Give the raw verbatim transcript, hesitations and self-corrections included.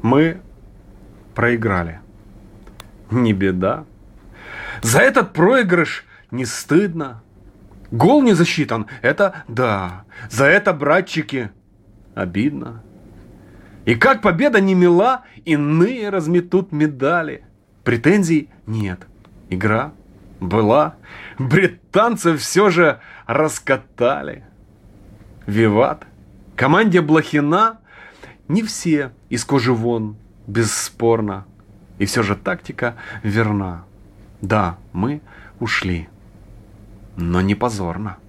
Мы проиграли. Не беда. За этот проигрыш не стыдно. Гол не засчитан, это да. За это, братчики, обидно. И как победа не мила, иные разметут медали. Претензий нет. Игра была. Британцев все же раскатали. Виват. Команде Блохина не все из кожи вон, бесспорно. И все же тактика верна. Да, мы ушли, но не позорно.